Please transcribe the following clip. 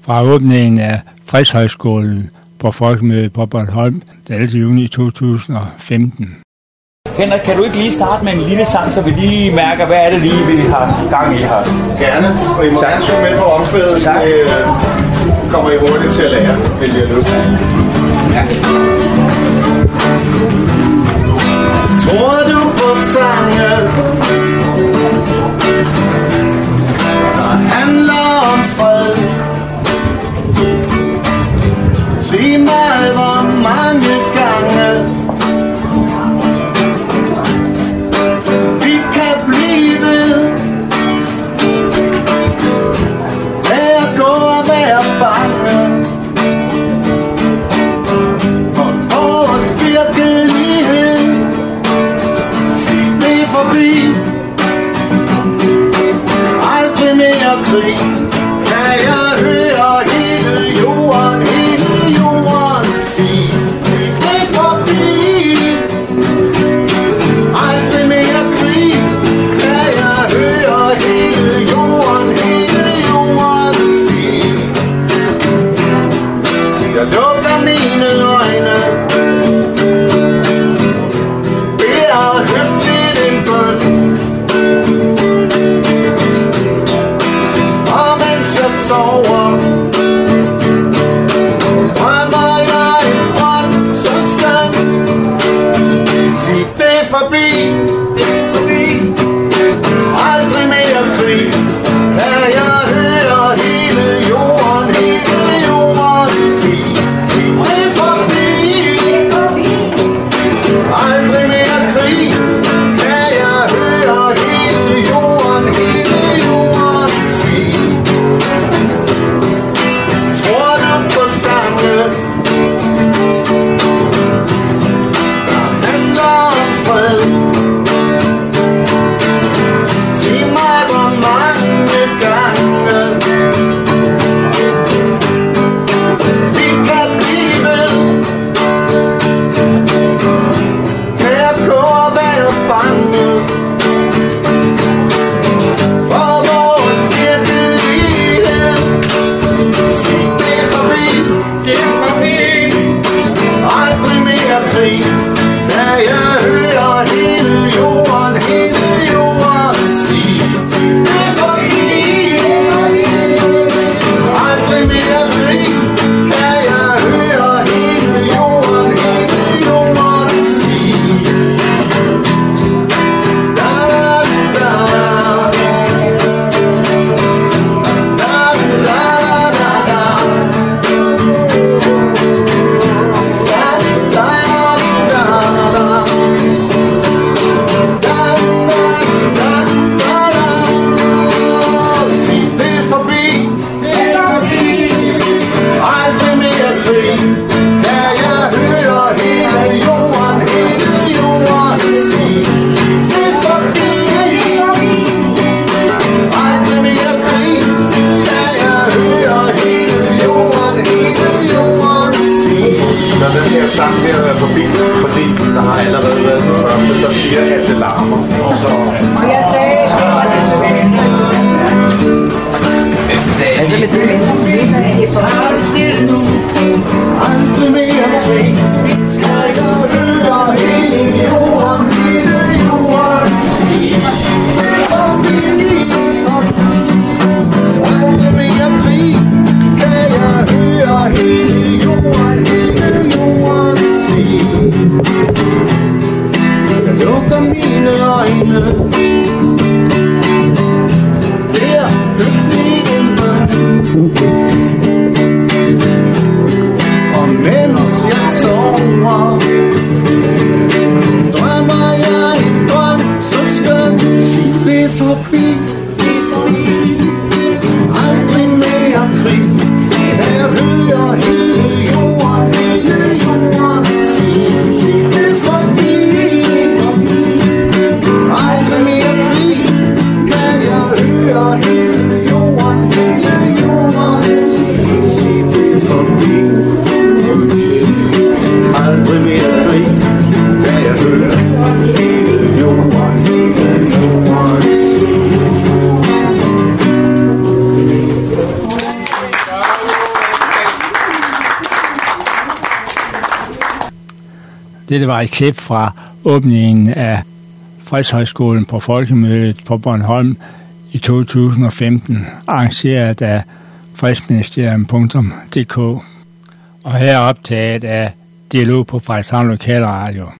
fra åbningen af Fredshøjskolen på Folkemødet på Bornholm den 11. juni 2015. Henrik, kan du ikke lige starte med en lille sang, så vi lige mærker, hvad er det lige, vi har gang i her? Gerne, og I må gerne synge med på omkvædet. Tak. Kommer I hurtigt til at lære, hvis jeg lyst. Ja. Tror du på sange, der handler om fred? Sig mig, hvor mange gange vi kan blive ved med at gå og være bange for vores virkelighed. Sig det forbi, aldrig mere krig. Kan jeg høre hele jorden sige, sig det forbi, aldrig mere krig. Kan jeg høre hele jorden sige. Jeg lukker mine øjne, beder høfligt en bøn, og mens jeg sover, drømmer jeg en drøm så skøn. Sig det forbi, aldrig mere krig. Kan jeg høre hele jorden sige, sig det forbi, aldrig mere krig. Kan jeg høre hele jorden sige. Tror du på sange, der handler om fred? Sig mig, hvor mange gange vi kan blive ved med at gå og være bange for vores virkelighed. Sig det forbi, aldrig mere krig. Kan jeg høre hele jorden sige, sig det forbi, aldrig mere krig. Kan jeg høre hele jorden sige. Da da da da da da sig det forbi, aldrig mere krig. Kan jeg høre hele jorden sige, det forbi, aldrig mere krig. Kan jeg høre hele jorden sige. Så den her sang her er forbi, fordi der har allerede været den første, der siger, at det larmer. Så Og jeg sagde, altså med det aldrig mere krig. Skal jeg høre hele jorden sige, forbi, aldrig mere krig. Kan jeg høre hele jorden sige. Jeg lukker mine øjne, der høfligt en bøn, og Dette var et klip fra åbningen af Fredshøjskolen på Folkemødet på Bornholm i 2015, arrangeret af fredsministerium.dk. Og her optaget af Dialog på Frederikshavn Lokalradio.